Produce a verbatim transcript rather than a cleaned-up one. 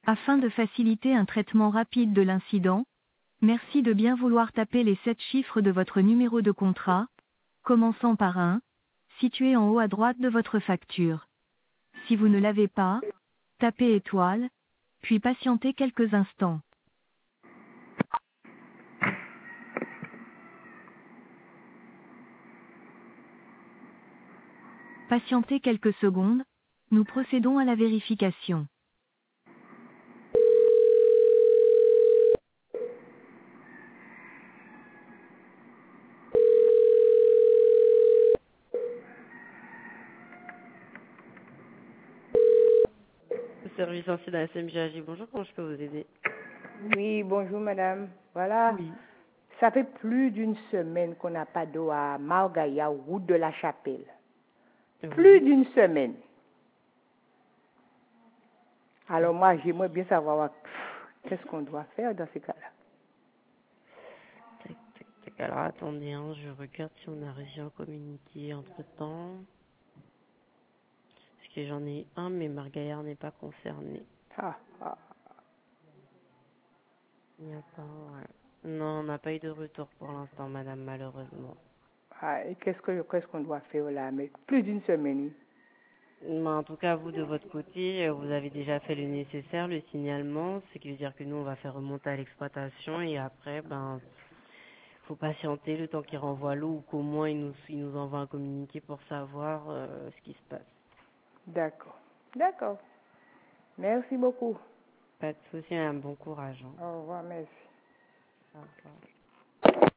Afin de faciliter un traitement rapide de l'incident, merci de bien vouloir taper les sept chiffres de votre numéro de contrat, commençant par un, situé en haut à droite de votre facture. Si vous ne l'avez pas, tapez étoile, puis patientez quelques instants. Patientez quelques secondes, nous procédons à la vérification. Service ancien de la S M J A G, bonjour, comment je peux vous aider? Oui, bonjour madame. Voilà, Oui. ça fait plus d'une semaine qu'on n'a pas d'eau à Margaïa, route de la Chapelle. Oui. Plus d'une semaine. Alors moi, j'aimerais bien savoir qu'est-ce qu'on doit faire dans ces cas-là. Tac, tac, tac. Alors attendez, hein, je regarde si on a réussi à communiquer entre temps. Parce que j'en ai un, mais Margaillard n'est pas concerné. Ah, ah. Il n'y a pas. Ouais. Non, on n'a pas eu de retour pour l'instant, madame, malheureusement. Ah, et qu'est-ce que qu'est-ce qu'on doit faire là? Mais plus d'une semaine. Mais en tout cas, vous, de votre côté, euh, vous avez déjà fait le nécessaire, le signalement, ce qui veut dire que nous, on va faire remonter à l'exploitation et après, ben, faut patienter le temps qu'il renvoie l'eau ou qu'au moins il nous, il nous envoie un communiqué pour savoir euh, ce qui se passe. D'accord. D'accord. Merci beaucoup. Pas de souci, un bon courage. Hein. Au revoir, merci. Au revoir.